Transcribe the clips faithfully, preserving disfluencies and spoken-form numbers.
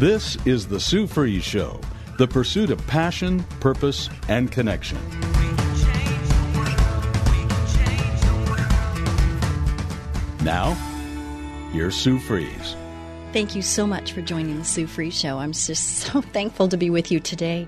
This is the Sue Fries Show, the pursuit of passion, purpose, and connection. Now, here's Sue Fries. Thank you so much for joining the Sue Fries Show. I'm just so thankful to be with you today.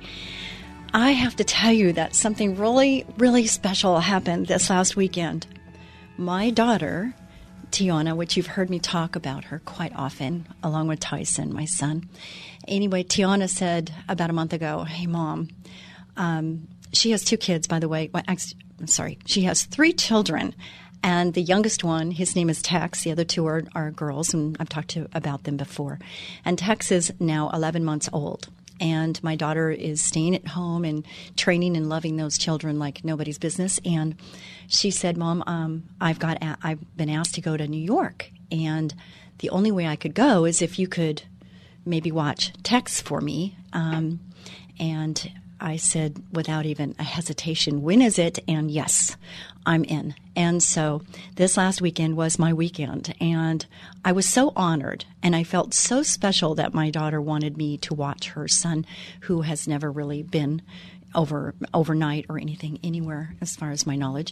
I have to tell you that something really, really special happened this last weekend. My daughter, Tiana, which you've heard me talk about her quite often, along with Tyson, my son. Anyway, Tiana said about a month ago, hey, Mom, um, she has two kids, by the way. Well, actually, I'm sorry. She has three children. And the youngest one, his name is Tex. The other two are, are girls, and I've talked to about them before. And Tex is now eleven months old. And my daughter is staying at home and training and loving those children like nobody's business. And she said, Mom, um, I've got a- I've been asked to go to New York. And the only way I could go is if you could maybe watch Tex for me. Um, and I said, without even a hesitation, when is it? And yes, I'm in. And so this last weekend was my weekend, and I was so honored, and I felt so special that my daughter wanted me to watch her son, who has never really been over overnight or anything anywhere, as far as my knowledge.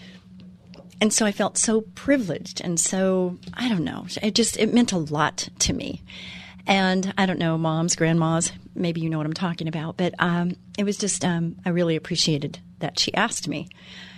And so I felt so privileged, and so, I don't know, it just, it meant a lot to me. And I don't know, moms, grandmas, maybe you know what I'm talking about, but um, it was just, um, I really appreciated that she asked me.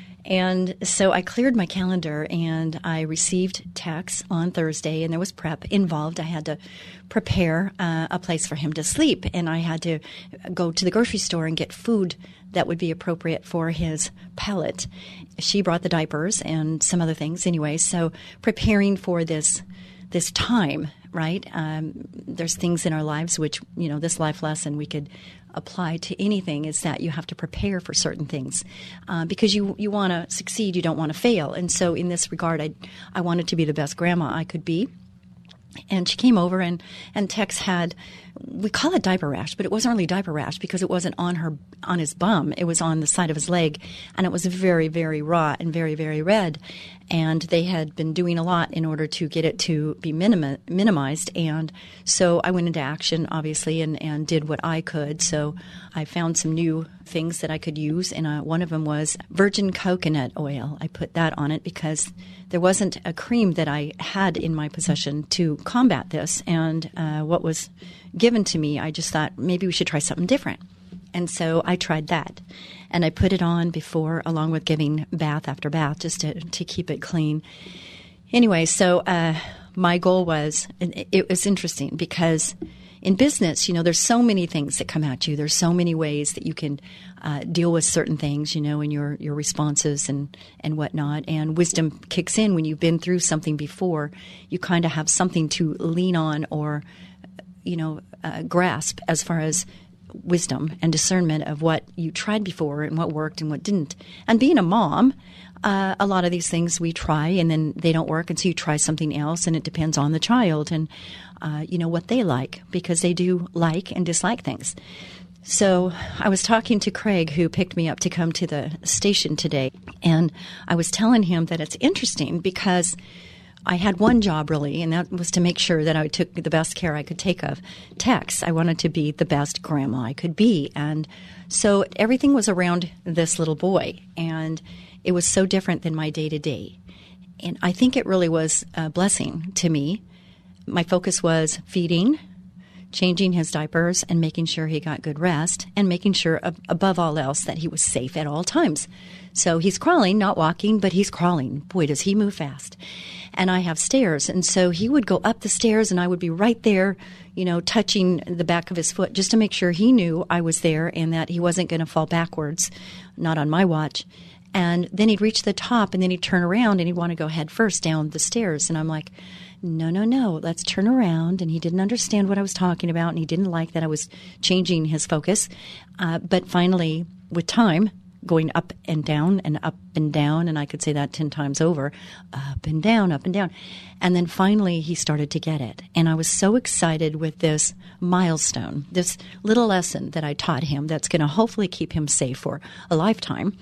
And so I cleared my calendar, and I received Tex on Thursday, and there was prep involved. I had to prepare uh, a place for him to sleep, and I had to go to the grocery store and get food that would be appropriate for his palate. She brought the diapers and some other things anyway, so preparing for this this time, right? Um, there's things in our lives which, you know, this life lesson we could apply to anything is that you have to prepare for certain things uh, because you you want to succeed, you don't want to fail. And so in this regard, I I wanted to be the best grandma I could be. And she came over, and, and Tex had, we call it diaper rash, but it wasn't really diaper rash because it wasn't on her, on his bum. It was on the side of his leg, and it was very, very raw and very, very red. And they had been doing a lot in order to get it to be minimi- minimized. And so I went into action, obviously, and, and did what I could. So I found some new things that I could use, and uh, one of them was virgin coconut oil. I put that on it because there wasn't a cream that I had in my possession to combat this. And uh, what was given to me, I just thought maybe we should try something different. And so I tried that. And I put it on before, along with giving bath after bath, just to, to keep it clean. Anyway, so uh, my goal was, it, it was interesting because in business, you know, there's so many things that come at you. There's so many ways that you can uh, deal with certain things, you know, in your, your responses and, and whatnot. And wisdom kicks in when you've been through something before. You kind of have something to lean on or, you know, uh, grasp as far as wisdom and discernment of what you tried before and what worked and what didn't. And being a mom, uh, a lot of these things we try and then they don't work, and so you try something else, and it depends on the child and uh, you know what they like, because they do like and dislike things. So I was talking to Craig, who picked me up to come to the station today, and I was telling him that it's interesting because I had one job, really, and that was to make sure that I took the best care I could take of Tex. I wanted to be the best grandma I could be. And so everything was around this little boy, and it was so different than my day-to-day. And I think it really was a blessing to me. My focus was feeding, changing his diapers, and making sure he got good rest, and making sure, above all else, that he was safe at all times. So he's crawling, not walking, but he's crawling. Boy, does he move fast. And I have stairs, and so he would go up the stairs, and I would be right there, you know, touching the back of his foot just to make sure he knew I was there and that he wasn't going to fall backwards, not on my watch. And then he'd reach the top, and then he'd turn around, and he'd want to go head first down the stairs. And I'm like, no, no, no, let's turn around. And he didn't understand what I was talking about, and he didn't like that I was changing his focus. Uh, but finally, with time, going up and down and up and down, and I could say that ten times over, up and down, up and down. And then finally he started to get it. And I was so excited with this milestone, this little lesson that I taught him that's going to hopefully keep him safe for a lifetime.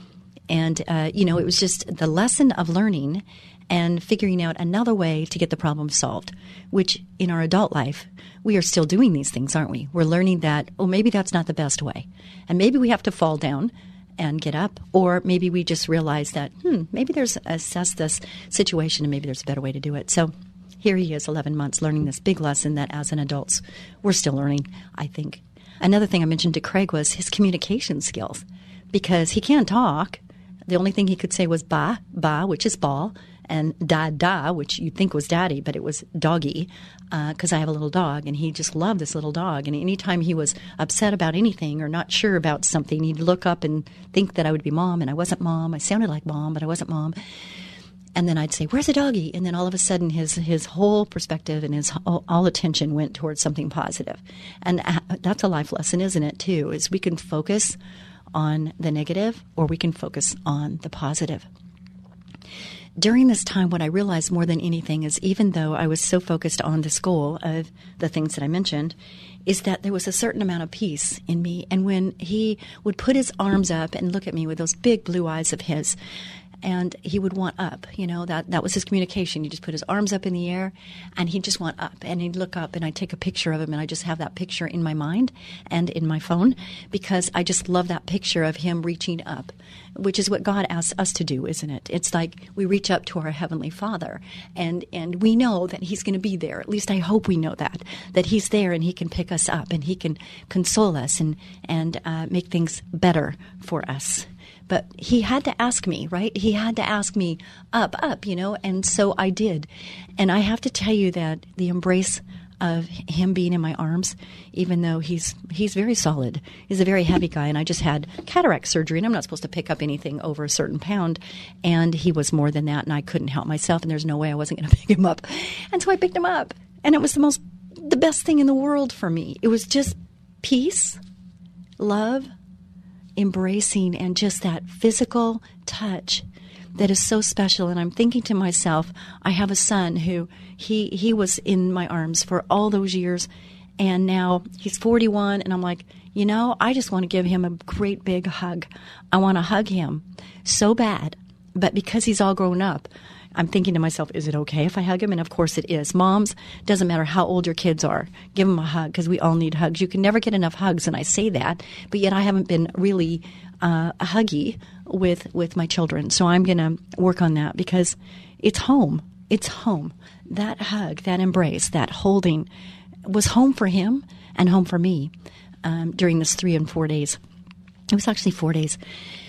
And, uh, you know, it was just the lesson of learning and figuring out another way to get the problem solved, which in our adult life, we are still doing these things, aren't we? We're learning that, oh, maybe that's not the best way. And maybe we have to fall down and get up, or maybe we just realize that, hmm, maybe there's assess this situation and maybe there's a better way to do it. So here he is, eleven months, learning this big lesson that as an adults, we're still learning, I think. Another thing I mentioned to Craig was his communication skills, because he can't talk. The only thing he could say was ba, ba, which is ball, and da, da, which you'd think was daddy, but it was doggy, because uh, I have a little dog, and he just loved this little dog. And anytime he was upset about anything or not sure about something, he'd look up and think that I would be mom, and I wasn't mom. I sounded like mom, but I wasn't mom. And then I'd say, where's the doggy? And then all of a sudden his his whole perspective and his whole, all attention went towards something positive. And that's a life lesson, isn't it, too, is we can focus on the negative or we can focus on the positive. During this time, what I realized more than anything is even though I was so focused on this goal of the things that I mentioned, is that there was a certain amount of peace in me. And when he would put his arms up and look at me with those big blue eyes of his, and he would want up, you know, that, that was his communication. He just put his arms up in the air and he'd just want up, and he'd look up, and I'd take a picture of him, and I just have that picture in my mind and in my phone because I just love that picture of him reaching up, which is what God asks us to do, isn't it? It's like we reach up to our Heavenly Father, and, and we know that He's going to be there. At least I hope we know that, that He's there and He can pick us up and He can console us and, and uh, make things better for us. But he had to ask me, right? He had to ask me up, up, you know, and so I did. And I have to tell you that the embrace of him being in my arms, even though he's he's very solid, he's a very heavy guy, and I just had cataract surgery, and I'm not supposed to pick up anything over a certain pound, and he was more than that, and I couldn't help myself, and there's no way I wasn't going to pick him up. And so I picked him up, and it was the most, the best thing in the world for me. It was just peace, love, embracing, and just that physical touch that is so special. And I'm thinking to myself, I have a son who he he was in my arms for all those years, and now he's forty-one, and I'm like, you know, I just want to give him a great big hug. I want to hug him so bad, but because he's all grown up, I'm thinking to myself, is it okay if I hug him? And of course it is. Moms, doesn't matter how old your kids are, give them a hug, because we all need hugs. You can never get enough hugs, and I say that, but yet I haven't been really uh, huggy with with my children. So I'm going to work on that, because it's home. It's home. That hug, that embrace, that holding was home for him and home for me um, during this three and four days. It was actually four days.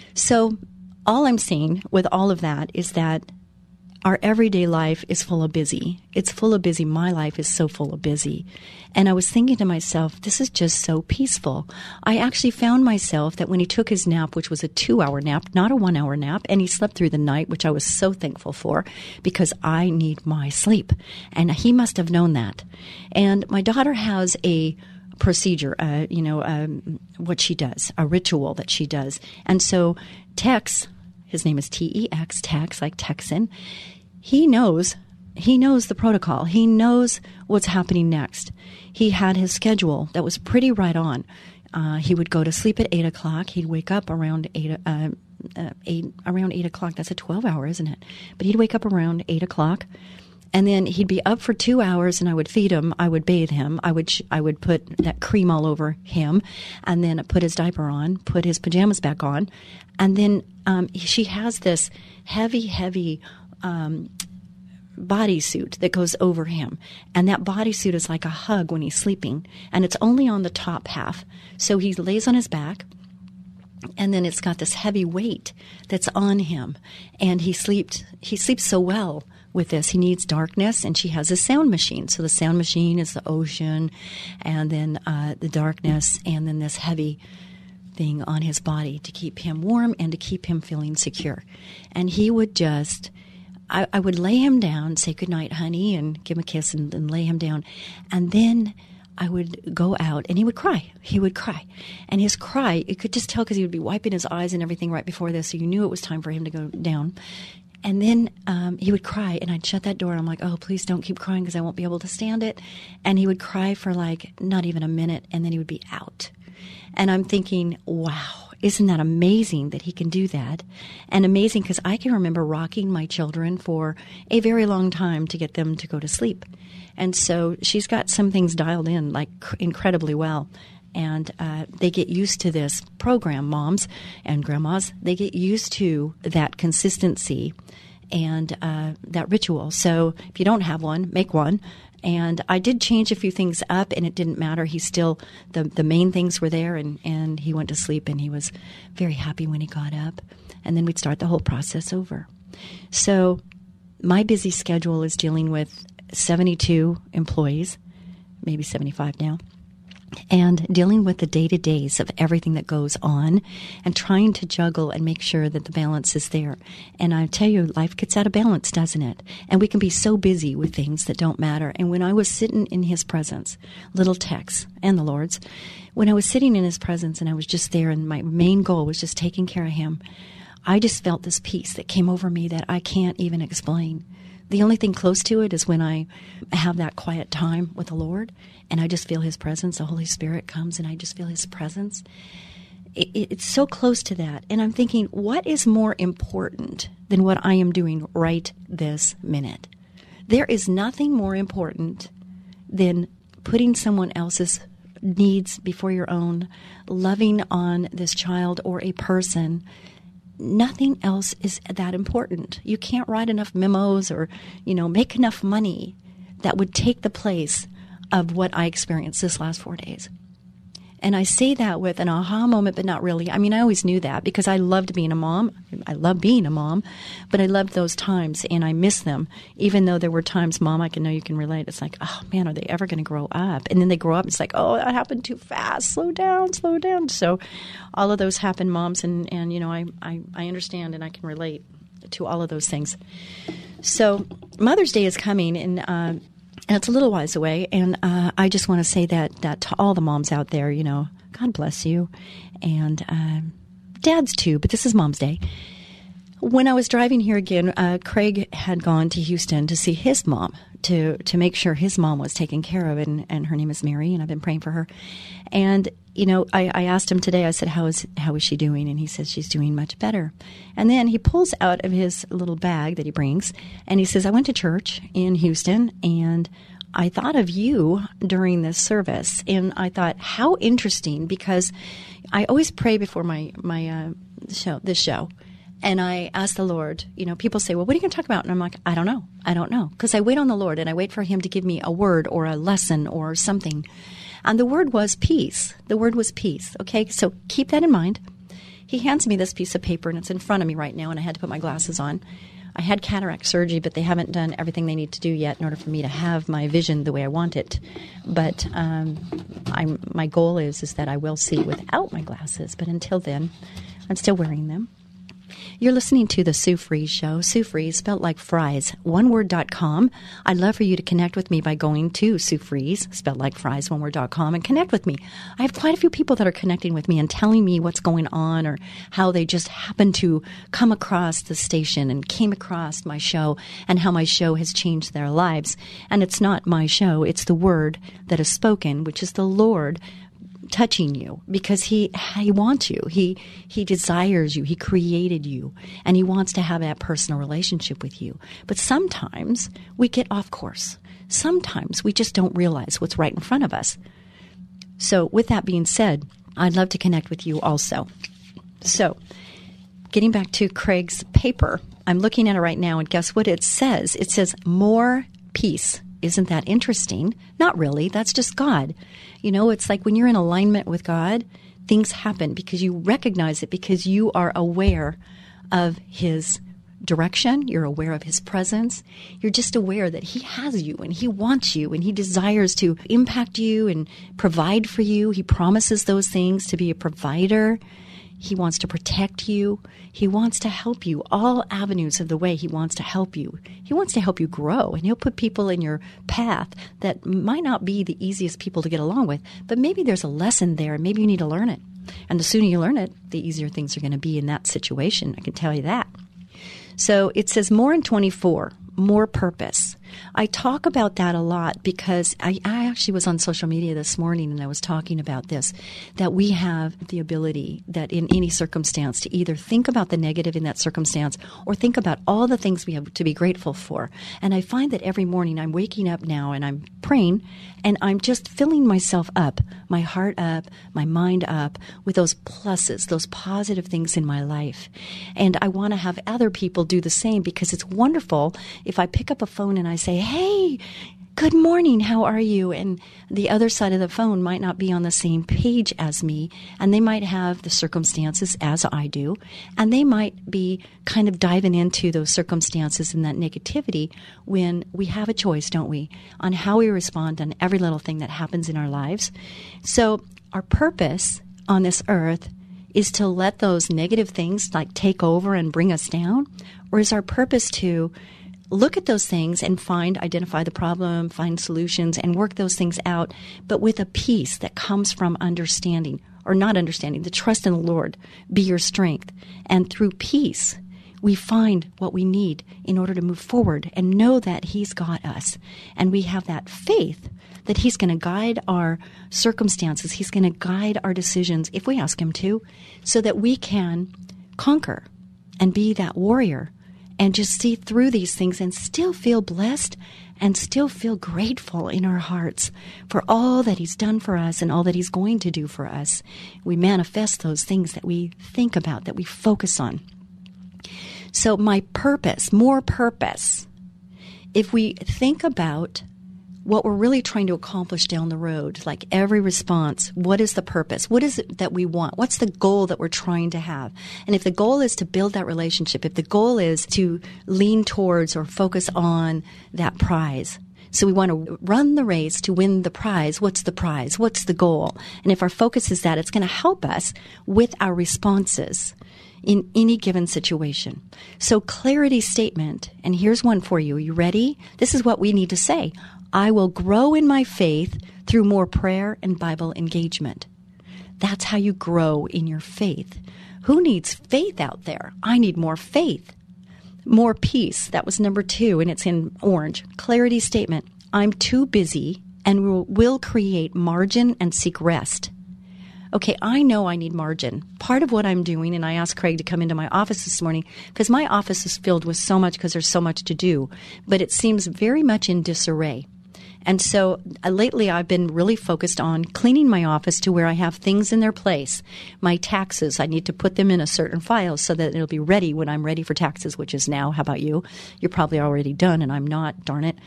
So all I'm saying with all of that is that our everyday life is full of busy. It's full of busy. My life is so full of busy. And I was thinking to myself, this is just so peaceful. I actually found myself that when he took his nap, which was a two-hour nap, not a one-hour nap, and he slept through the night, which I was so thankful for, because I need my sleep. And he must have known that. And my daughter has a procedure, uh, you know, um, what she does, a ritual that she does. And so Tex, his name is T E X, Tex, like Texan, he knows, he knows the protocol. He knows what's happening next. He had his schedule that was pretty right on. Uh, he would go to sleep at eight o'clock. He'd wake up around eight, uh, uh, eight, around eight o'clock. That's a twelve hour, isn't it? But he'd wake up around eight o'clock. And then he'd be up for two hours, and I would feed him. I would bathe him. I would sh- I would put that cream all over him, and then put his diaper on, put his pajamas back on, and then um, she has this heavy, heavy um, bodysuit that goes over him, and that bodysuit is like a hug when he's sleeping, and it's only on the top half. So he lays on his back, and then it's got this heavy weight that's on him, and he sleeps. He sleeps so well with this. He needs darkness, and she has a sound machine. So the sound machine is the ocean, and then uh, the darkness, and then this heavy thing on his body to keep him warm and to keep him feeling secure. And he would just, I, I would lay him down, say goodnight, honey, and give him a kiss, and, and lay him down. And then I would go out, and he would cry. He would cry. And his cry, you could just tell because he would be wiping his eyes and everything right before this, so you knew it was time for him to go down. And then um, he would cry, and I'd shut that door, and I'm like, oh, please don't keep crying because I won't be able to stand it. And he would cry for like not even a minute, and then he would be out. And I'm thinking, wow, isn't that amazing that he can do that? And amazing because I can remember rocking my children for a very long time to get them to go to sleep. And so she's got some things dialed in like incredibly well. And uh, they get used to this program, moms and grandmas. They get used to that consistency and uh, that ritual. So if you don't have one, make one. And I did change a few things up, and it didn't matter. He still, the, the main things were there, and, and he went to sleep, and he was very happy when he got up. And then we'd start the whole process over. So my busy schedule is dealing with seventy-two employees, maybe seventy-five now, and dealing with the day-to-days of everything that goes on and trying to juggle and make sure that the balance is there. And I tell you, life gets out of balance, doesn't it? And we can be so busy with things that don't matter. And when I was sitting in his presence, little Tex and the Lord's, when I was sitting in his presence and I was just there and my main goal was just taking care of him, I just felt this peace that came over me that I can't even explain. The only thing close to it is when I have that quiet time with the Lord and I just feel his presence. The Holy Spirit comes and I just feel his presence. It, it, it's so close to that. And I'm thinking, what is more important than what I am doing right this minute? There is nothing more important than putting someone else's needs before your own, loving on this child or a person. Nothing else is that important. You can't write enough memos or, you know, make enough money that would take the place of what I experienced this last four days. And I say that with an aha moment, but not really. I mean, I always knew that because I loved being a mom. I love being a mom, but I loved those times and I miss them. Even though there were times, Mom, I can know you can relate. It's like, oh man, are they ever going to grow up? And then they grow up. It's like, oh, that happened too fast. Slow down, slow down. So all of those happen, moms. And, and you know, I, I, I understand and I can relate to all of those things. So Mother's Day is coming and, uh, And it's a little while away, and uh, I just want to say that that to all the moms out there, you know, God bless you, and uh, dads too, but this is Mom's Day. When I was driving here again, uh, Craig had gone to Houston to see his mom, to to make sure his mom was taken care of, and, and her name is Mary, and I've been praying for her. And, you know, I, I asked him today, I said, how is how is she doing? And he says she's doing much better. And then he pulls out of his little bag that he brings, and he says, I went to church in Houston, and I thought of you during this service. And I thought, how interesting, because I always pray before my, my uh, show, this show. And I ask the Lord, you know, people say, well, what are you going to talk about? And I'm like, I don't know. I don't know. Because I wait on the Lord and I wait for him to give me a word or a lesson or something. And the word was peace. The word was peace. Okay, so keep that in mind. He hands me this piece of paper and it's in front of me right now and I had to put my glasses on. I had cataract surgery, but they haven't done everything they need to do yet in order for me to have my vision the way I want it. But um, I'm, my goal is, is that I will see without my glasses. But until then, I'm still wearing them. You're listening to The Sue Fries Show. Sue Fries, spelled like fries, one word dot com. I'd love for you to connect with me by going to Sue Fries, spelled like fries, one word dot com, and connect with me. I have quite a few people that are connecting with me and telling me what's going on or how they just happen to come across the station and came across my show and how my show has changed their lives. And it's not my show. It's the word that is spoken, which is the Lord touching you, because he he wants you. He he desires you. He created you, and he wants to have that personal relationship with you. But sometimes we get off course. Sometimes we just don't realize what's right in front of us. So with that being said, I'd love to connect with you also. So getting back to Craig's paper, I'm looking at it right now, and guess what it says? It says more peace. Isn't that interesting? Not really. That's just God. You know, it's like when you're in alignment with God, things happen because you recognize it, because you are aware of his direction. You're aware of his presence. You're just aware that he has you and he wants you and he desires to impact you and provide for you. He promises those things to be a provider. He wants to protect you. He wants to help you. All avenues of the way he wants to help you. He wants to help you grow, and he'll put people in your path that might not be the easiest people to get along with, but maybe there's a lesson there, and maybe you need to learn it. And the sooner you learn it, the easier things are going to be in that situation. I can tell you that. So it says more in twenty-four, more purpose. I talk about that a lot because I, I actually was on social media this morning and I was talking about this, that we have the ability that in any circumstance to either think about the negative in that circumstance or think about all the things we have to be grateful for. And I find that every morning I'm waking up now and I'm praying and I'm just filling myself up, my heart up, my mind up with those pluses, those positive things in my life. And I want to have other people do the same because it's wonderful if I pick up a phone and I say, hey, good morning, how are you? And the other side of the phone might not be on the same page as me, and they might have the circumstances as I do, and they might be kind of diving into those circumstances and that negativity when we have a choice, don't we, on how we respond on every little thing that happens in our lives. So our purpose on this earth is to let those negative things like take over and bring us down, or is our purpose to look at those things and find, identify the problem, find solutions, and work those things out, but with a peace that comes from understanding, or not understanding, the trust in the Lord be your strength. And through peace, we find what we need in order to move forward and know that He's got us. And we have that faith that He's going to guide our circumstances. He's going to guide our decisions, if we ask Him to, so that we can conquer and be that warrior and just see through these things and still feel blessed and still feel grateful in our hearts for all that He's done for us and all that He's going to do for us. We manifest those things that we think about, that we focus on. So my purpose, more purpose, if we think about what we're really trying to accomplish down the road, like every response, what is the purpose? What is it that we want? What's the goal that we're trying to have? And if the goal is to build that relationship, if the goal is to lean towards or focus on that prize, so we want to run the race to win the prize. What's the prize? What's the goal? And if our focus is that, it's going to help us with our responses in any given situation. So clarity statement, and here's one for you. Are you ready? This is what we need to say. I will grow in my faith through more prayer and Bible engagement. That's how you grow in your faith. Who needs faith out there? I need more faith. More peace. That was number two, and it's in orange. Clarity statement. I'm too busy and will, will create margin and seek rest. Okay, I know I need margin. Part of what I'm doing, and I asked Craig to come into my office this morning, because my office is filled with so much because there's so much to do, but it seems very much in disarray. And so uh, lately I've been really focused on cleaning my office to where I have things in their place. My taxes, I need to put them in a certain file so that it'll be ready when I'm ready for taxes, which is now. How about you? You're probably already done and I'm not, darn it.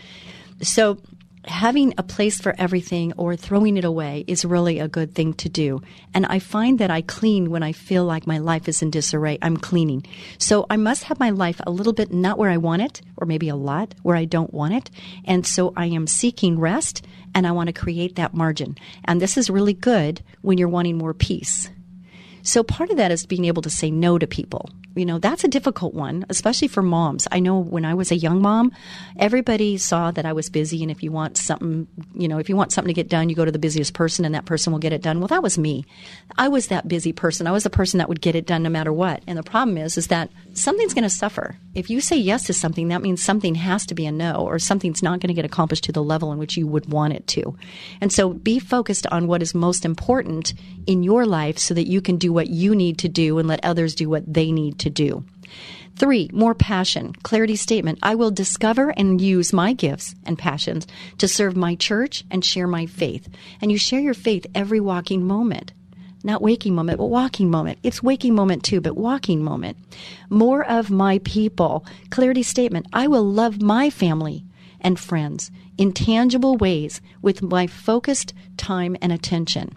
So having a place for everything or throwing it away is really a good thing to do. And I find that I clean when I feel like my life is in disarray. I'm cleaning. So I must have my life a little bit not where I want it, or maybe a lot where I don't want it. And so I am seeking rest, and I want to create that margin. And this is really good when you're wanting more peace. So part of that is being able to say no to people. You know, that's a difficult one, especially for moms. I know when I was a young mom, everybody saw that I was busy. And if you want something, you know, if you want something to get done, you go to the busiest person and that person will get it done. Well, that was me. I was that busy person. I was the person that would get it done no matter what. And the problem is, is that something's going to suffer. If you say yes to something, that means something has to be a no, or something's not going to get accomplished to the level in which you would want it to. And so be focused on what is most important in your life so that you can do what you need to do and let others do what they need to do. Three, more passion. Clarity statement. I will discover and use my gifts and passions to serve my church and share my faith. And you share your faith every walking moment. Not waking moment, but walking moment. It's waking moment too, but walking moment. More of my people. Clarity statement. I will love my family and friends in tangible ways with my focused time and attention.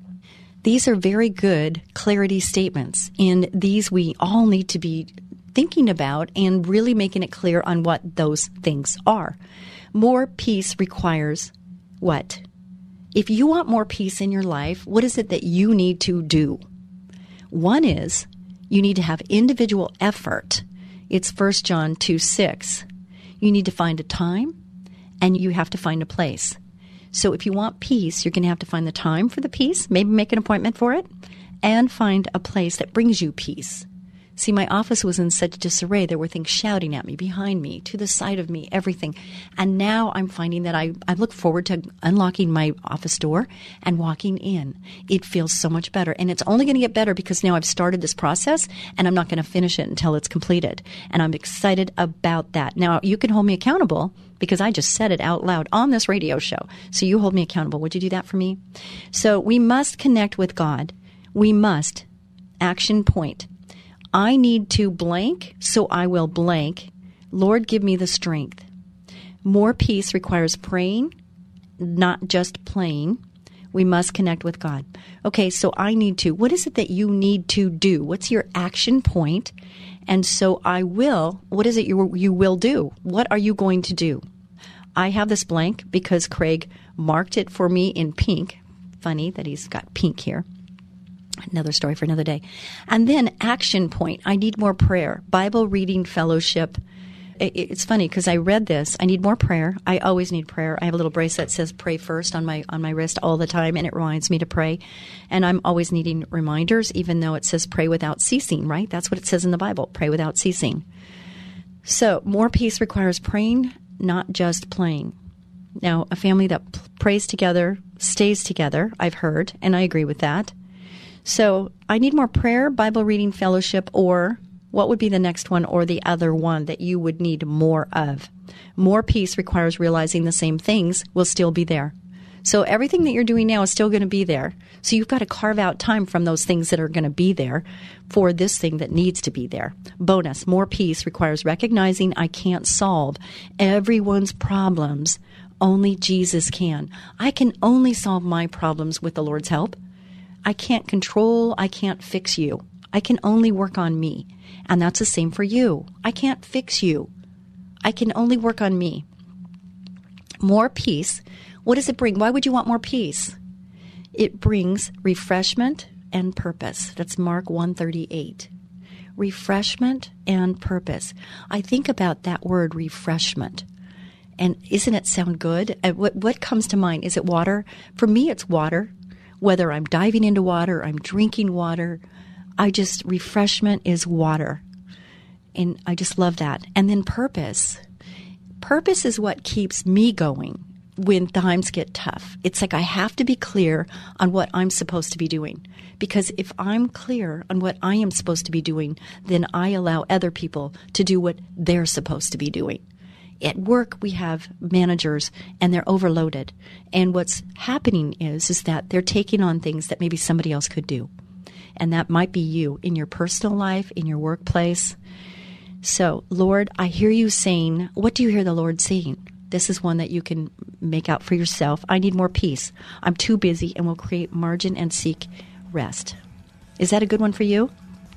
These are very good clarity statements. And these we all need to be thinking about and really making it clear on what those things are. More peace requires what? If you want more peace in your life, what is it that you need to do? One is you need to have individual effort. It's First John two six. You need to find a time and you have to find a place. So if you want peace, you're going to have to find the time for the peace, maybe make an appointment for it, and find a place that brings you peace. See, my office was in such disarray. There were things shouting at me, behind me, to the side of me, everything. And now I'm finding that I, I look forward to unlocking my office door and walking in. It feels so much better. And it's only going to get better because now I've started this process and I'm not going to finish it until it's completed. And I'm excited about that. Now, you can hold me accountable because I just said it out loud on this radio show. So you hold me accountable. Would you do that for me? So we must connect with God. We must. Action point. I need to blank, so I will blank. Lord, give me the strength. More peace requires praying, not just playing. We must connect with God. Okay, so I need to. What is it that you need to do? What's your action point? And so I will. What is it you, you will do? What are you going to do? I have this blank because Craig marked it for me in pink. Funny that he's got pink here. Another story for another day. And then action point. I need more prayer. Bible reading fellowship. It's funny because I read this. I need more prayer. I always need prayer. I have a little bracelet that says pray first on my on my wrist all the time, and it reminds me to pray. And I'm always needing reminders, even though it says pray without ceasing, right? That's what it says in the Bible, pray without ceasing. So more peace requires praying, not just playing. Now, a family that p- prays together stays together, I've heard, and I agree with that. So I need more prayer, Bible reading fellowship, or what would be the next one or the other one that you would need more of? More peace requires realizing the same things will still be there. So everything that you're doing now is still going to be there. So you've got to carve out time from those things that are going to be there for this thing that needs to be there. Bonus, more peace requires recognizing I can't solve everyone's problems. Only Jesus can. I can only solve my problems with the Lord's help. I can't control, I can't fix you. I can only work on me. And that's the same for you. I can't fix you. I can only work on me. More peace. What does it bring? Why would you want more peace? It brings refreshment and purpose. That's Mark one thirty-eight. Refreshment and purpose. I think about that word refreshment. And isn't it sound good? What, what comes to mind? Is it water? For me, it's water. Whether I'm diving into water, I'm drinking water, I just, refreshment is water. And I just love that. And then purpose. Purpose is what keeps me going when times get tough. It's like I have to be clear on what I'm supposed to be doing. Because if I'm clear on what I am supposed to be doing, then I allow other people to do what they're supposed to be doing. At work, we have managers, and they're overloaded. And what's happening is, is that they're taking on things that maybe somebody else could do. And that might be you in your personal life, in your workplace. So, Lord, I hear you saying, what do you hear the Lord saying? This is one that you can make out for yourself. I need more peace. I'm too busy and will create margin and seek rest. Is that a good one for you?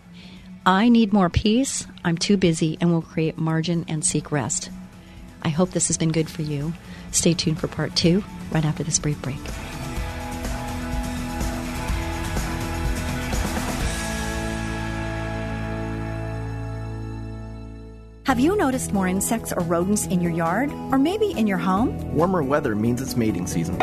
I need more peace. I'm too busy and will create margin and seek rest. I hope this has been good for you. Stay tuned for part two right after this brief break. Have you noticed more insects or rodents in your yard, or maybe in your home? Warmer weather means it's mating season.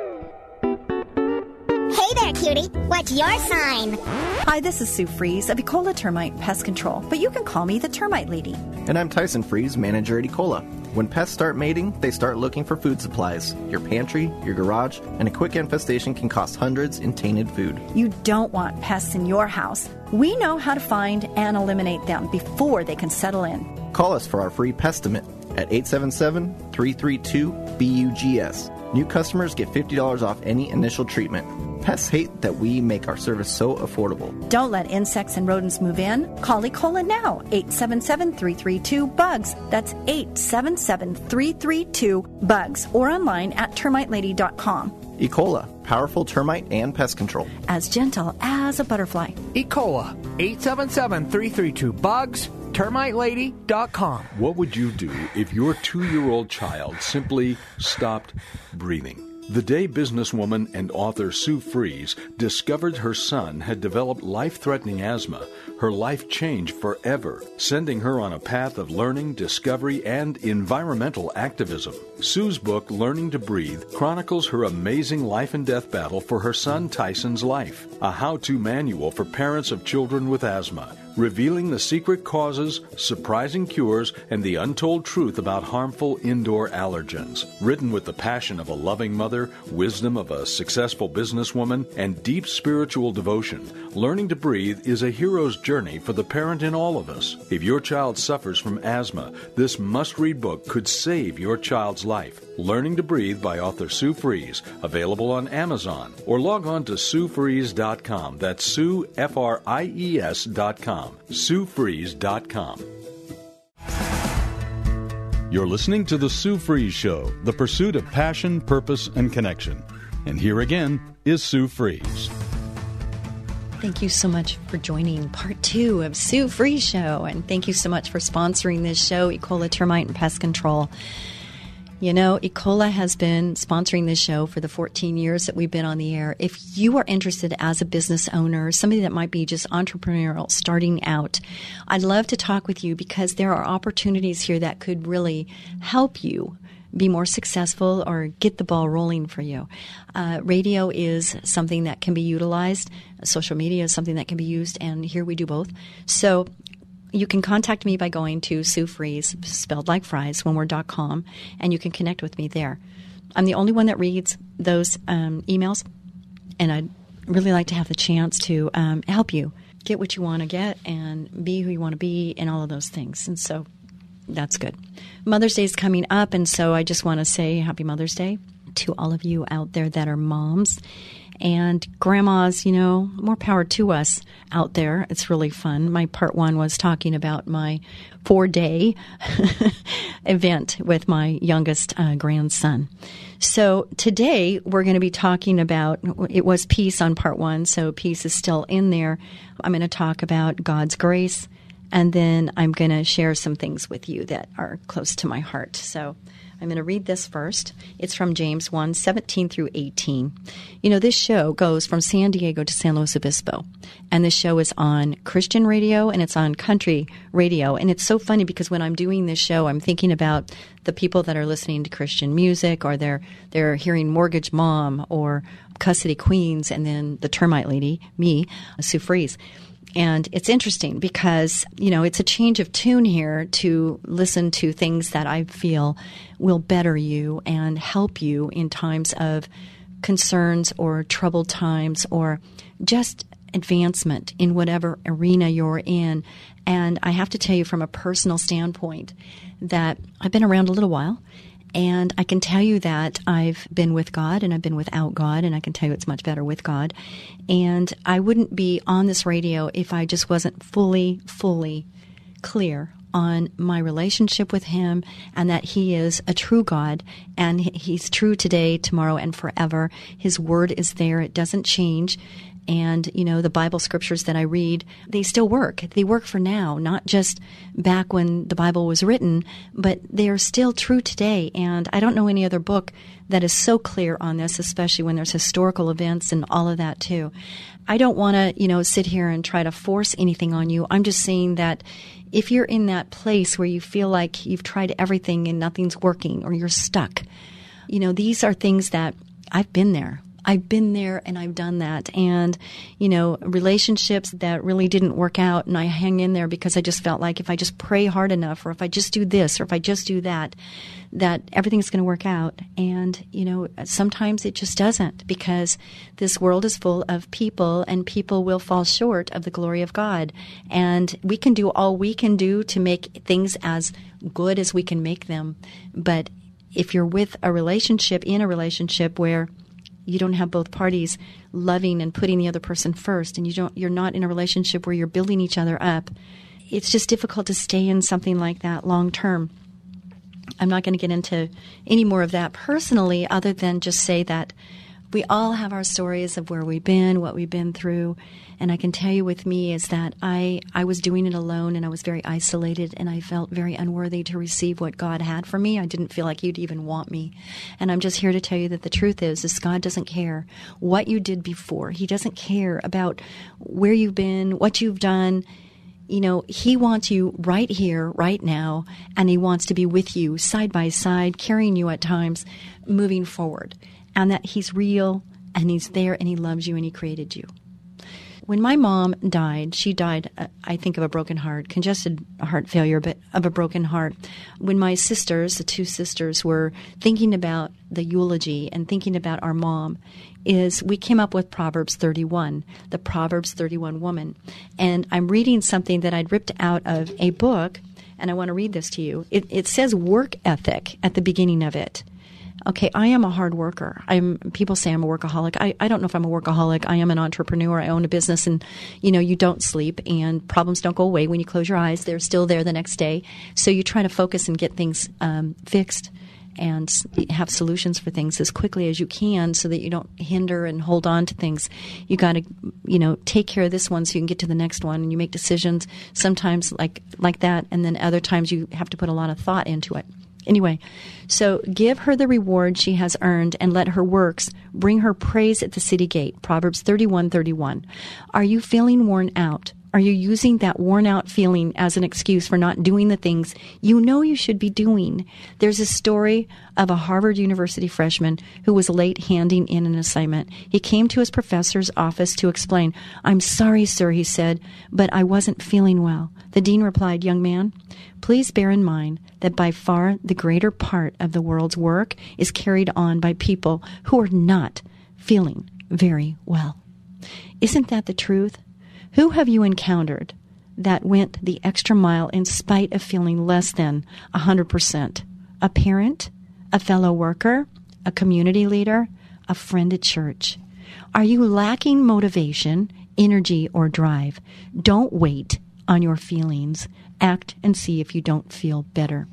Hey there, cutie. What's your sign? Hi, this is Sue Fries of Ecola Termite Pest Control, but you can call me the Termite Lady. And I'm Tyson Fries, manager at Ecola. When pests start mating, they start looking for food supplies. Your pantry, your garage, and a quick infestation can cost hundreds in tainted food. You don't want pests in your house. We know how to find and eliminate them before they can settle in. Call us for our free Pestimate at eight seven seven, three three two, B U G S. New customers get fifty dollars off any initial treatment. Pests hate that we make our service so affordable. Don't let insects and rodents move in. Call Ecola now, eight seven seven, three three two, B U G S. That's eight seven seven, three three two, B U G S. Or online at termite lady dot com. Ecola, powerful termite and pest control. As gentle as a butterfly. Ecola, eight seven seven, three three two, B U G S. termite lady dot com. What would you do if your two-year-old child simply stopped breathing? The day businesswoman and author Sue Fries discovered her son had developed life-threatening asthma, her life changed forever, sending her on a path of learning, discovery, and environmental activism. Sue's book, Learning to Breathe, chronicles her amazing life and death battle for her son Tyson's life, a how-to manual for parents of children with asthma. revealing the secret causes, surprising cures, and the untold truth about harmful indoor allergens. Written with the passion of a loving mother, wisdom of a successful businesswoman, and deep spiritual devotion, Learning to Breathe is a hero's journey for the parent in all of us. If your child suffers from asthma, this must-read book could save your child's life. Learning to Breathe by author Sue Fries, available on Amazon, or log on to sue fries dot com. That's Sue, F R I E S dot com. sue fries dot com. You're listening to The Sue Fries Show, the pursuit of passion, purpose, and connection. And here again is Sue Fries. Thank you so much for joining part two of Sue Fries Show. And thank you so much for sponsoring this show, Ecola Termite and Pest Control. You know, Ecola has been sponsoring this show for the fourteen years that we've been on the air. If you are interested as a business owner, somebody that might be just entrepreneurial, starting out, I'd love to talk with you because there are opportunities here that could really help you be more successful or get the ball rolling for you. Uh, radio is something that can be utilized. Social media is something that can be used, and here we do both. So you can contact me by going to Sue Fries, spelled like fries, one word dot com, and you can connect with me there. I'm the only one that reads those um, emails, and I'd really like to have the chance to um, help you get what you want to get and be who you want to be and all of those things. And so that's good. Mother's Day is coming up, and so I just want to say Happy Mother's Day to all of you out there that are moms. And grandmas, you know, more power to us out there. It's really fun. My part one was talking about my four-day event with my youngest uh, grandson. So today we're going to be talking about, it was peace on part one, so peace is still in there. I'm going to talk about God's grace, and then I'm going to share some things with you that are close to my heart. So I'm going to read this first. It's from James one, seventeen through eighteen. You know, this show goes from San Diego to San Luis Obispo, and this show is on Christian radio and it's on country radio. And it's so funny because when I'm doing this show, I'm thinking about the people that are listening to Christian music, or they're they're hearing Mortgage Mom or Custody Queens, and then the termite lady, me, Sue Fries. And it's interesting because, you know, it's a change of tune here to listen to things that I feel will better you and help you in times of concerns or troubled times or just advancement in whatever arena you're in. And I have to tell you from a personal standpoint that I've been around a little while. And I can tell you that I've been with God and I've been without God, and I can tell you it's much better with God. And I wouldn't be on this radio if I just wasn't fully, fully clear on my relationship with Him, and that He is a true God, and He's true today, tomorrow, and forever. His Word is there. It doesn't change. And, you know, the Bible scriptures that I read, they still work. They work for now, not just back when the Bible was written, but they are still true today. And I don't know any other book that is so clear on this, especially when there's historical events and all of that too. I don't want to, you know, sit here and try to force anything on you. I'm just saying that if you're in that place where you feel like you've tried everything and nothing's working, or you're stuck, you know, these are things that I've been there. I've been there and I've done that. And, you know, relationships that really didn't work out, and I hang in there because I just felt like if I just pray hard enough, or if I just do this, or if I just do that, that everything's going to work out. And, you know, sometimes it just doesn't, because this world is full of people, and people will fall short of the glory of God. And we can do all we can do to make things as good as we can make them. But if you're with a relationship, in a relationship where you don't have both parties loving and putting the other person first, and you don't, you're not in a relationship where you're building each other up, it's just difficult to stay in something like that long term. I'm not going to get into any more of that personally, other than just say that we all have our stories of where we've been, what we've been through. And I can tell you with me is that I, I was doing it alone, and I was very isolated, and I felt very unworthy to receive what God had for me. I didn't feel like He'd even want me. And I'm just here to tell you that the truth is, is God doesn't care what you did before. He doesn't care about where you've been, what you've done. You know, He wants you right here, right now, and He wants to be with you side by side, carrying you at times, moving forward. And that He's real, and He's there, and He loves you, and He created you. When my mom died, she died, uh, I think, of a broken heart, congested heart failure, but of a broken heart. When my sisters, the two sisters, were thinking about the eulogy and thinking about our mom, is we came up with Proverbs thirty-one, the Proverbs thirty-one woman. And I'm reading something that I'd ripped out of a book, and I want to read this to you. It, it says work ethic at the beginning of it. Okay, I am a hard worker. I'm. People say I'm a workaholic. I, I don't know if I'm a workaholic. I am an entrepreneur. I own a business, and, you know, you don't sleep, and problems don't go away when you close your eyes. They're still there the next day. So you try to focus and get things um, fixed and have solutions for things as quickly as you can so that you don't hinder and hold on to things. You got to, you know, take care of this one so you can get to the next one, and you make decisions sometimes like like that, and then other times you have to put a lot of thought into it. Anyway, so give her the reward she has earned, and let her works bring her praise at the city gate. Proverbs thirty-one thirty-one. Are you feeling worn out? Are you using that worn out feeling as an excuse for not doing the things you know you should be doing? There's a story of a Harvard University freshman who was late handing in an assignment. He came to his professor's office to explain. "I'm sorry, sir," he said, "but I wasn't feeling well." The dean replied, "Young man, please bear in mind that by far the greater part of the world's work is carried on by people who are not feeling very well." Isn't that the truth? Who have you encountered that went the extra mile in spite of feeling less than one hundred percent? A parent? A fellow worker? A community leader? A friend at church? Are you lacking motivation, energy, or drive? Don't wait on your feelings. Act and see if you don't feel better.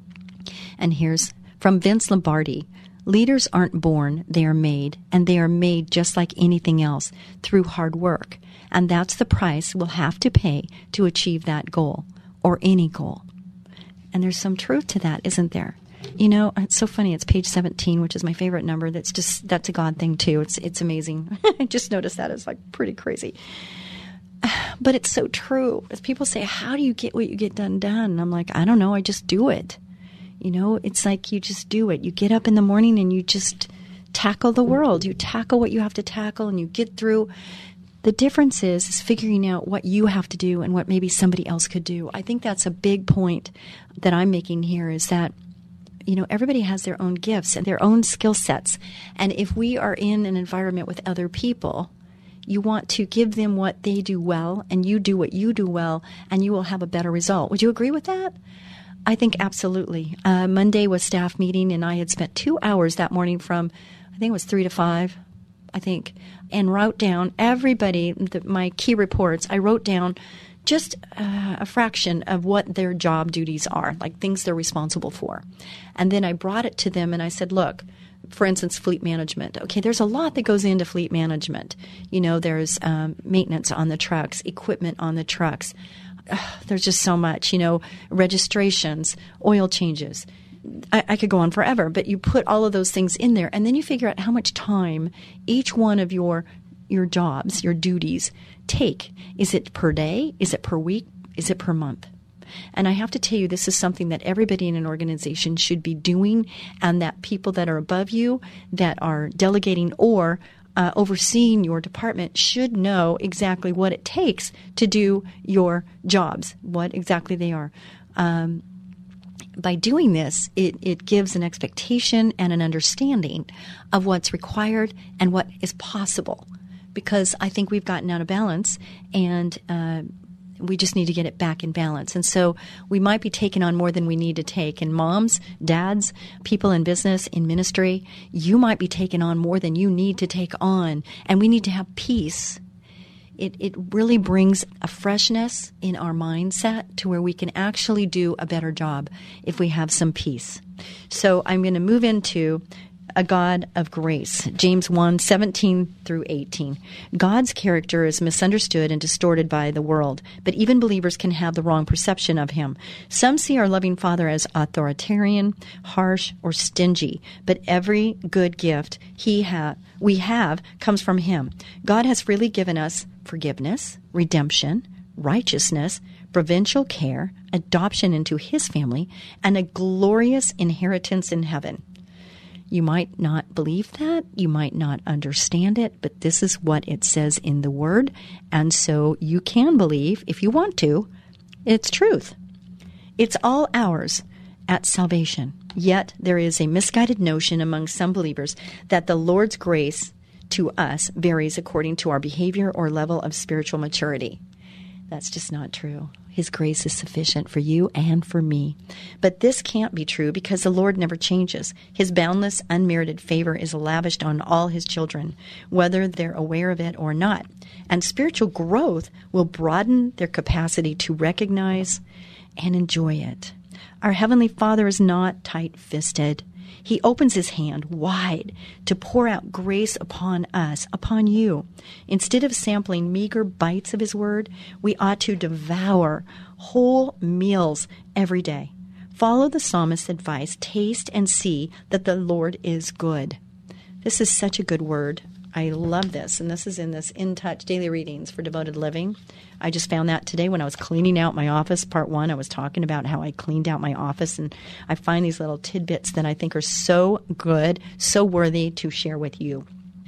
And here's from Vince Lombardi. Leaders aren't born, they are made, and they are made just like anything else, through hard work. And that's the price we'll have to pay to achieve that goal, or any goal. And there's some truth to that, isn't there? You know, it's so funny. It's page seventeen, which is my favorite number. That's just, that's a God thing too. It's, it's amazing. I just noticed that. It's like pretty crazy. But it's so true. As people say, how do you get what you get done done? And I'm like, I don't know. I just do it. You know, it's like you just do it. You get up in the morning and you just tackle the world. You tackle what you have to tackle and you get through. The difference is, is figuring out what you have to do and what maybe somebody else could do. I think that's a big point that I'm making here, is that, you know, everybody has their own gifts and their own skill sets. And if we are in an environment with other people, you want to give them what they do well, and you do what you do well, and you will have a better result. Would you agree with that? I think absolutely. Uh, Monday was staff meeting, and I had spent two hours that morning from, I think it was three to five, I think, and wrote down everybody, the, my key reports. I wrote down just uh, a fraction of what their job duties are, like things they're responsible for. And then I brought it to them, and I said, look, for instance, fleet management. Okay, there's a lot that goes into fleet management. You know, there's um, maintenance on the trucks, equipment on the trucks. Ugh, there's just so much, you know, registrations, oil changes. I, I could go on forever, but you put all of those things in there, and then you figure out how much time each one of your your jobs, your duties take. Is it per day? Is it per week? Is it per month? And I have to tell you, this is something that everybody in an organization should be doing, and that people that are above you, that are delegating or uh, overseeing your department, should know exactly what it takes to do your jobs, what exactly they are. Um, by doing this, it, it gives an expectation and an understanding of what's required and what is possible, because I think we've gotten out of balance, and uh, we just need to get it back in balance. And so we might be taking on more than we need to take. And moms, dads, people in business, in ministry, you might be taking on more than you need to take on. And we need to have peace. It, it really brings a freshness in our mindset to where we can actually do a better job if we have some peace. So I'm going to move into a God of grace. James one, seventeen through eighteen. God's character is misunderstood and distorted by the world, but even believers can have the wrong perception of him. Some see our loving Father as authoritarian, harsh, or stingy, but every good gift he ha- we have comes from him. God has freely given us forgiveness, redemption, righteousness, providential care, adoption into his family, and a glorious inheritance in heaven. You might not believe that. You might not understand it, but this is what it says in the Word. And so you can believe, if you want to, it's truth. It's all ours at salvation. Yet there is a misguided notion among some believers that the Lord's grace to us varies according to our behavior or level of spiritual maturity. That's just not true. His grace is sufficient for you and for me. But this can't be true because the Lord never changes. His boundless, unmerited favor is lavished on all his children, whether they're aware of it or not. And spiritual growth will broaden their capacity to recognize and enjoy it. Our Heavenly Father is not tight-fisted. He opens his hand wide to pour out grace upon us, upon you. Instead of sampling meager bites of his word, we ought to devour whole meals every day. Follow the psalmist's advice, taste and see that the Lord is good. This is such a good word. I love this, and this is in this In Touch Daily Readings for Devoted Living. I just found that today when I was cleaning out my office. Part one, I was talking about how I cleaned out my office, and I find these little tidbits that I think are so good, so worthy to share with you.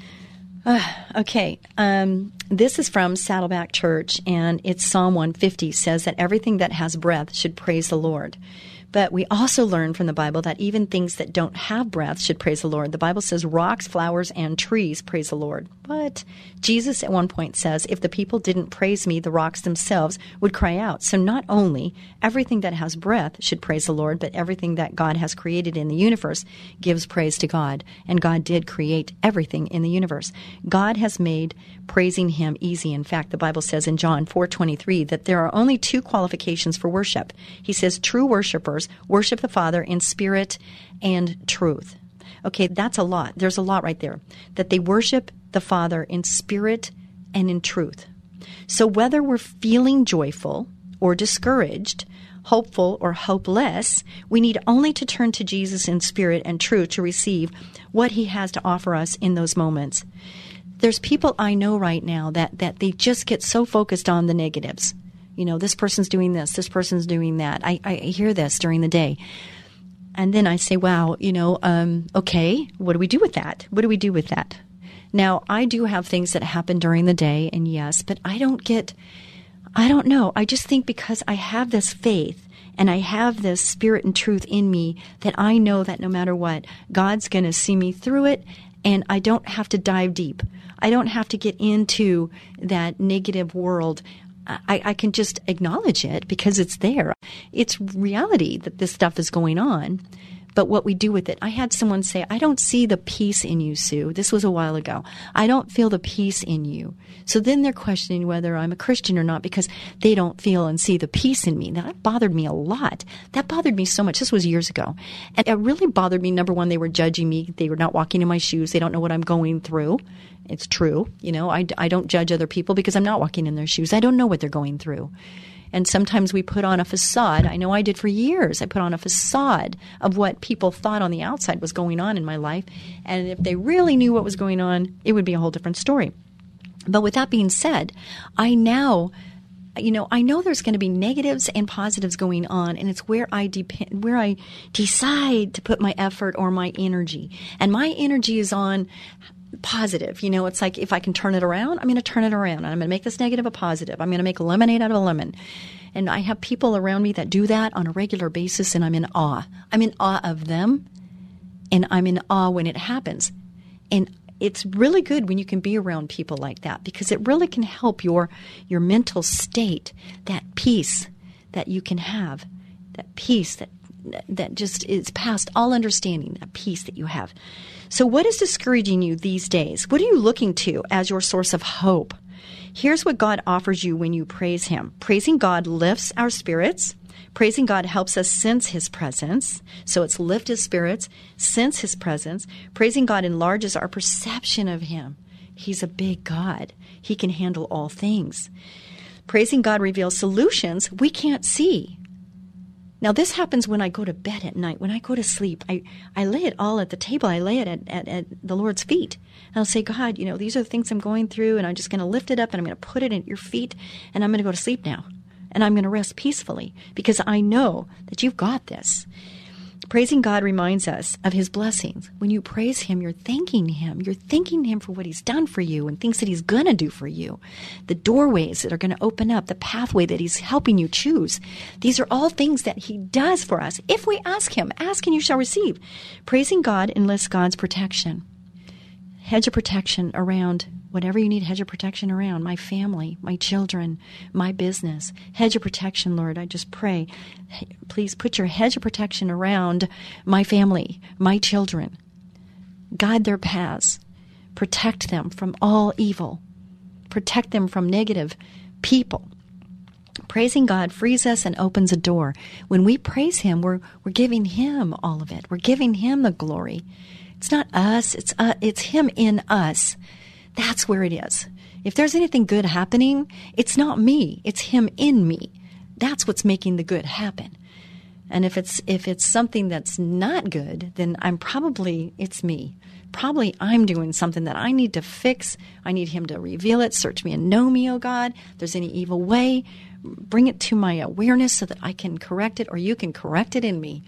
Uh, okay, um, this is from Saddleback Church, and it's Psalm one fifty, says that everything that has breath should praise the Lord. But we also learn from the Bible that even things that don't have breath should praise the Lord. The Bible says rocks, flowers, and trees praise the Lord. But Jesus at one point says, if the people didn't praise me, the rocks themselves would cry out. So not only everything that has breath should praise the Lord, but everything that God has created in the universe gives praise to God. And God did create everything in the universe. God has made praising him easy. In fact, the Bible says in John four twenty-three that there are only two qualifications for worship. He says true worshipers worship the Father in spirit and truth. Okay, that's a lot. There's a lot right there. That they worship the Father in spirit and in truth. So whether we're feeling joyful or discouraged, hopeful or hopeless, we need only to turn to Jesus in spirit and truth to receive what he has to offer us in those moments. There's people I know right now that, that they just get so focused on the negatives. You know, this person's doing this, this person's doing that. I, I hear this during the day. And then I say, wow, you know, um, okay, what do we do with that? What do we do with that? Now, I do have things that happen during the day, and yes, but I don't get, I don't know. I just think because I have this faith and I have this spirit and truth in me that I know that no matter what, God's going to see me through it, and I don't have to dive deep. I don't have to get into that negative world. I, I can just acknowledge it because it's there. It's reality that this stuff is going on, but what we do with it. I had someone say, I don't see the peace in you, Sue. This was a while ago. I don't feel the peace in you. So then they're questioning whether I'm a Christian or not because they don't feel and see the peace in me. Now, that bothered me a lot. That bothered me so much. This was years ago. And it really bothered me. Number one, they were judging me. They were not walking in my shoes. They don't know what I'm going through. It's true. You know, I, I don't judge other people because I'm not walking in their shoes. I don't know what they're going through. And sometimes we put on a facade. I know I did for years. I put on a facade of what people thought on the outside was going on in my life. And if they really knew what was going on, it would be a whole different story. But with that being said, I now, you know, I know there's going to be negatives and positives going on, and it's where I depend, where I decide to put my effort or my energy. And my energy is on positive. You know, it's like if I can turn it around, I'm going to turn it around. And I'm going to make this negative a positive. I'm going to make lemonade out of a lemon. And I have people around me that do that on a regular basis, and I'm in awe. I'm in awe of them, and I'm in awe when it happens. And it's really good when you can be around people like that because it really can help your your mental state, that peace that you can have, that peace that that just is past all understanding, that peace that you have. So what is discouraging you these days? What are you looking to as your source of hope? Here's what God offers you when you praise him. Praising God lifts our spirits. Praising God helps us sense his presence. So it's lift his spirits, sense his presence. Praising God enlarges our perception of him. He's a big God. He can handle all things. Praising God reveals solutions we can't see. Now, this happens when I go to bed at night. When I go to sleep, I, I lay it all at the table. I lay it at, at, at the Lord's feet. And I'll say, God, you know, these are the things I'm going through, and I'm just going to lift it up, and I'm going to put it at your feet, and I'm going to go to sleep now. And I'm going to rest peacefully because I know that you've got this. Praising God reminds us of his blessings. When you praise him, you're thanking him. You're thanking him for what he's done for you and things that he's going to do for you. The doorways that are going to open up, the pathway that he's helping you choose. These are all things that he does for us. If we ask him, ask and you shall receive. Praising God enlists God's protection. Hedge of protection around whatever you need hedge of protection around, my family, my children, my business. Hedge of protection, Lord, I just pray. Please put your hedge of protection around my family, my children. Guide their paths. Protect them from all evil. Protect them from negative people. Praising God frees us and opens a door. When we praise him, we're we're giving him all of it. We're giving him the glory. It's not us, it's uh, it's him in us. That's where it is. If there's anything good happening, it's not me. It's him in me. That's what's making the good happen. And if it's if it's something that's not good, then I'm probably, it's me. Probably I'm doing something that I need to fix. I need him to reveal it. Search me and know me, oh God. If there's any evil way, bring it to my awareness so that I can correct it, or you can correct it in me.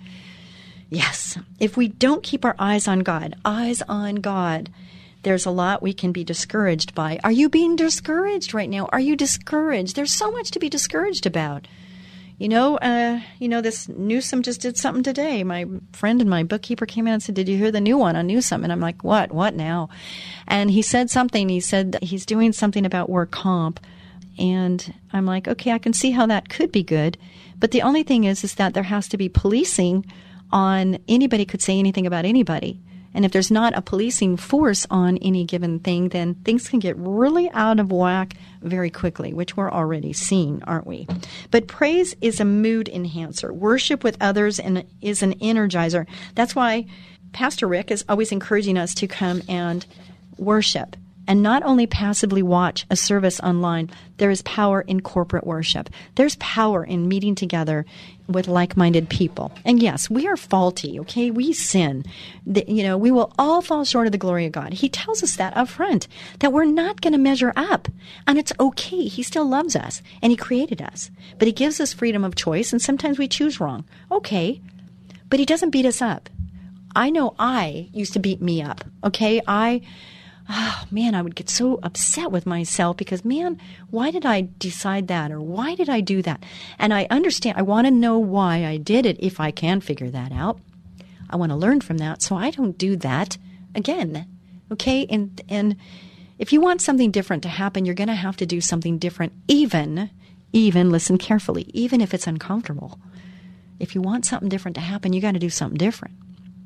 Yes. If we don't keep our eyes on God, eyes on God, there's a lot we can be discouraged by. Are you being discouraged right now? Are you discouraged? There's so much to be discouraged about. You know, uh, you know, this Newsom just did something today. My friend and my bookkeeper came in and said, did you hear the new one on Newsom? And I'm like, what? What now? And he said something. He said that he's doing something about work comp. And I'm like, okay, I can see how that could be good. But the only thing is, is that there has to be policing on anybody could say anything about anybody. And if there's not a policing force on any given thing, then things can get really out of whack very quickly, which we're already seeing, aren't we? But praise is a mood enhancer. Worship with others and is an energizer. That's why Pastor Rick is always encouraging us to come and worship. And not only passively watch a service online, there is power in corporate worship. There's power in meeting together with like-minded people. And yes, we are faulty, okay? We sin. The, you know, we will all fall short of the glory of God. He tells us that up front, that we're not going to measure up. And it's okay. He still loves us, and he created us. But he gives us freedom of choice, and sometimes we choose wrong. Okay. But he doesn't beat us up. I know I used to beat me up, okay? I... Oh, man, I would get so upset with myself because, man, why did I decide that, or why did I do that? And I understand. I want to know why I did it if I can figure that out. I want to learn from that so I don't do that again, okay? And and if you want something different to happen, you're going to have to do something different, even, even, listen carefully, even if it's uncomfortable. If you want something different to happen, you got to do something different.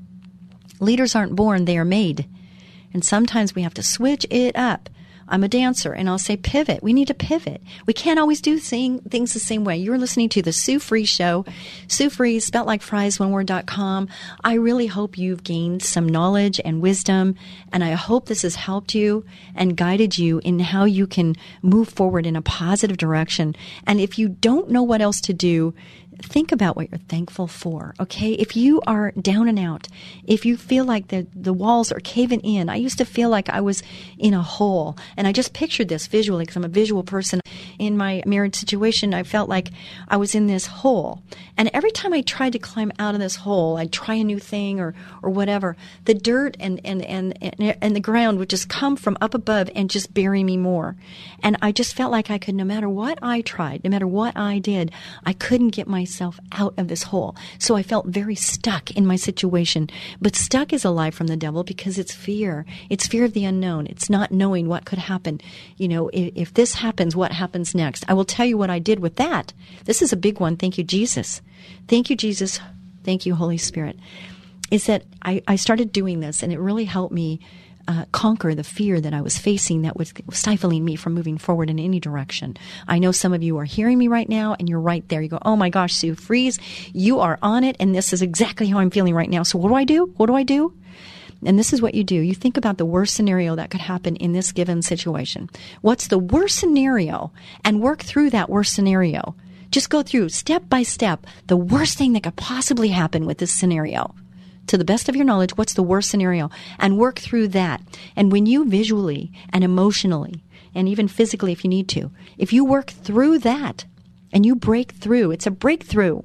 Leaders aren't born, they are made. And sometimes we have to switch it up. I'm a dancer, and I'll say pivot. We need to pivot. We can't always do thing, things the same way. You're listening to the Sue Fries Show. Sue Fries, spelt like fries, one word dot com. I really hope you've gained some knowledge and wisdom, and I hope this has helped you and guided you in how you can move forward in a positive direction. And if you don't know what else to do, think about what you're thankful for, okay? If you are down and out, if you feel like the, the walls are caving in, I used to feel like I was in a hole, and I just pictured this visually because I'm a visual person. In my marriage situation, I felt like I was in this hole, and every time I tried to climb out of this hole, I'd try a new thing or, or whatever, the dirt and, and, and, and, and the ground would just come from up above and just bury me more. And I just felt like I could, no matter what I tried, no matter what I did, I couldn't get my myself out of this hole. So I felt very stuck in my situation. But stuck is a lie from the devil because it's fear. It's fear of the unknown. It's not knowing what could happen. You know, if, if this happens, what happens next? I will tell you what I did with that. This is a big one. Thank you, Jesus. Thank you, Jesus. Thank you, Holy Spirit. Is that I, I started doing this, and it really helped me Uh, conquer the fear that I was facing that was stifling me from moving forward in any direction. I know some of you are hearing me right now, and you're right there. You go, oh my gosh, Sue Fries, you are on it, and this is exactly how I'm feeling right now. So what do I do? What do I do? And this is what you do. You think about the worst scenario that could happen in this given situation. What's the worst scenario? And work through that worst scenario. Just go through step by step the worst thing that could possibly happen with this scenario. To the best of your knowledge, what's the worst scenario? And work through that. And when you visually and emotionally, and even physically if you need to, if you work through that and you break through, it's a breakthrough.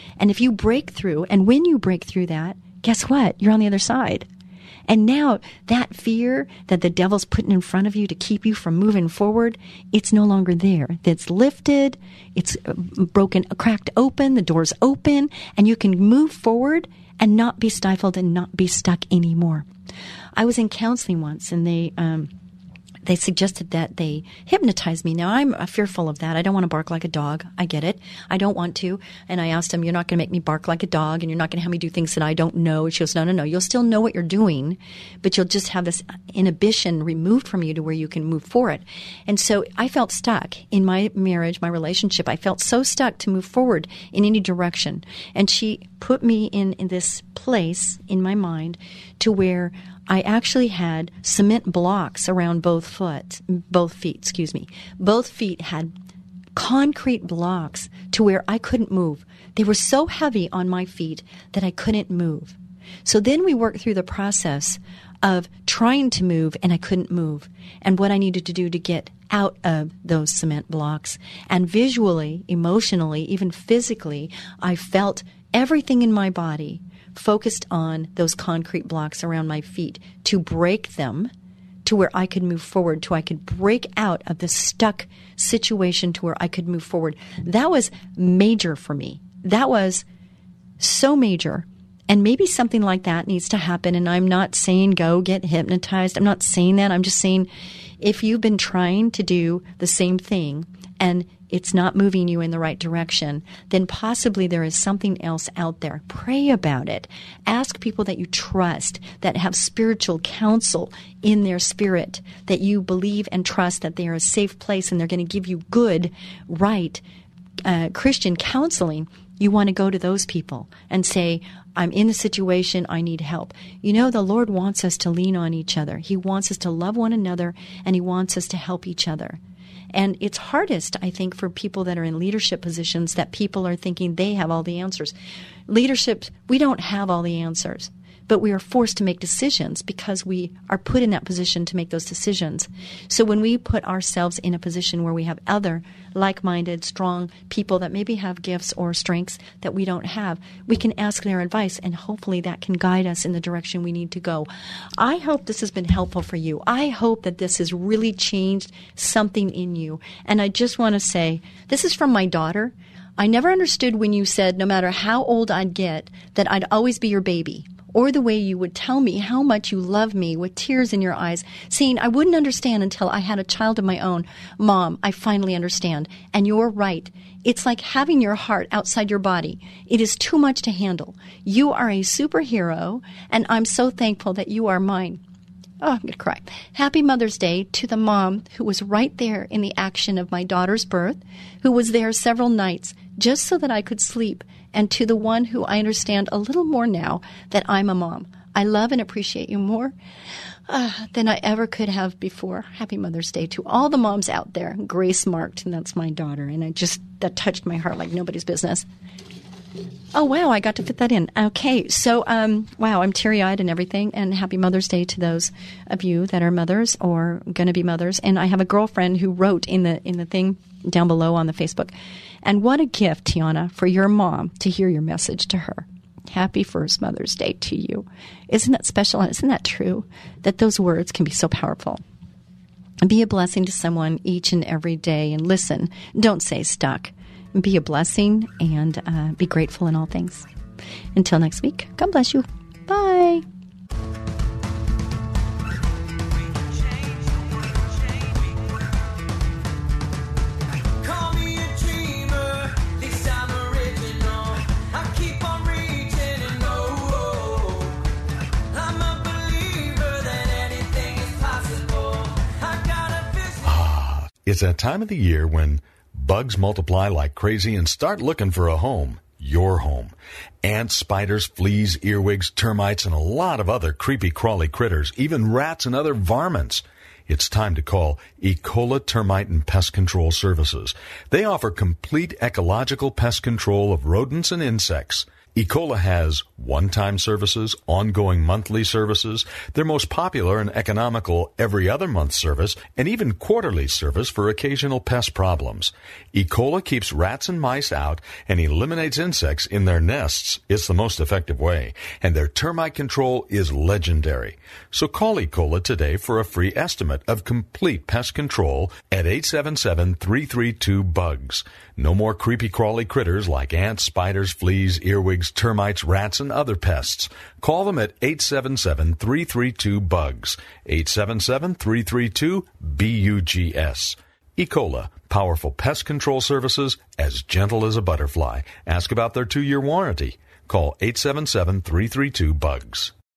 And if you break through, and when you break through that, guess what? You're on the other side. And now that fear that the devil's putting in front of you to keep you from moving forward, it's no longer there. It's lifted, it's broken, cracked open, the door's open, and you can move forward and not be stifled and not be stuck anymore. I was in counseling once, and they um, they suggested that they hypnotize me. Now, I'm uh, fearful of that. I don't want to bark like a dog. I get it. I don't want to. And I asked them, you're not going to make me bark like a dog, and you're not going to have me do things that I don't know. She goes, no, no, no. You'll still know what you're doing, but you'll just have this inhibition removed from you to where you can move forward. And so I felt stuck in my marriage, my relationship. I felt so stuck to move forward in any direction. And she put me in, in this place in my mind to where I actually had cement blocks around both foot, both feet, excuse me. Both feet had concrete blocks to where I couldn't move. They were so heavy on my feet that I couldn't move. So then we worked through the process of trying to move, and I couldn't move, and what I needed to do to get out of those cement blocks. And visually, emotionally, even physically, I felt everything in my body focused on those concrete blocks around my feet to break them to where I could move forward, to I could break out of the stuck situation to where I could move forward. That was major for me. That was so major. And maybe something like that needs to happen. And I'm not saying go get hypnotized. I'm not saying that. I'm just saying if you've been trying to do the same thing and it's not moving you in the right direction, then possibly there is something else out there. Pray about it. Ask people that you trust, that have spiritual counsel in their spirit, that you believe and trust that they are a safe place and they're going to give you good, right, uh, Christian counseling. You want to go to those people and say, I'm in a situation, I need help. You know, the Lord wants us to lean on each other. He wants us to love one another, and He wants us to help each other. And it's hardest, I think, for people that are in leadership positions that people are thinking they have all the answers. Leadership, we don't have all the answers, but we are forced to make decisions because we are put in that position to make those decisions. So when we put ourselves in a position where we have other like-minded, strong people that maybe have gifts or strengths that we don't have, we can ask their advice, and hopefully that can guide us in the direction we need to go. I hope this has been helpful for you. I hope that this has really changed something in you. And I just want to say, this is from my daughter. I never understood when you said no matter how old I'd get, that I'd always be your baby. Or the way you would tell me how much you love me with tears in your eyes, saying I wouldn't understand until I had a child of my own. Mom, I finally understand. And you're right. It's like having your heart outside your body. It is too much to handle. You are a superhero, and I'm so thankful that you are mine. Oh, I'm going to cry. Happy Mother's Day to the mom who was right there in the action of my daughter's birth, who was there several nights just so that I could sleep, and to the one who I understand a little more now that I'm a mom. I love and appreciate you more uh, than I ever could have before. Happy Mother's Day to all the moms out there. Grace marked, and that's my daughter, and I just, that touched my heart like nobody's business. Oh, wow, I got to fit that in. Okay, so, um, wow, I'm teary-eyed and everything, and happy Mother's Day to those of you that are mothers or going to be mothers. And I have a girlfriend who wrote in the in the thing down below on the Facebook, and what a gift, Tiana, for your mom to hear your message to her. Happy first Mother's Day to you. Isn't that special? Isn't that true? That those words can be so powerful. Be a blessing to someone each and every day, and listen. Don't stay stuck. Be a blessing and uh, be grateful in all things. Until next week, God bless you. Bye. It's that time of the year when bugs multiply like crazy and start looking for a home. Your home. Ants, spiders, fleas, earwigs, termites, and a lot of other creepy crawly critters, even rats and other varmints. It's time to call Ecola Termite and Pest Control Services. They offer complete ecological pest control of rodents and insects. Ecola has one-time services, ongoing monthly services, their most popular and economical every other month service, and even quarterly service for occasional pest problems. Ecola keeps rats and mice out and eliminates insects in their nests. It's the most effective way, and their termite control is legendary. So call Ecola today for a free estimate of complete pest control at eight seven seven, three three two, bugs. No more creepy crawly critters like ants, spiders, fleas, earwigs, termites, rats, and other pests. Call them at eight seven seven, three three two, bugs. eight seven seven, three three two, B U G S. Ecola, powerful pest control services as gentle as a butterfly. Ask about their two-year warranty. Call eight seven seven, three three two, bugs.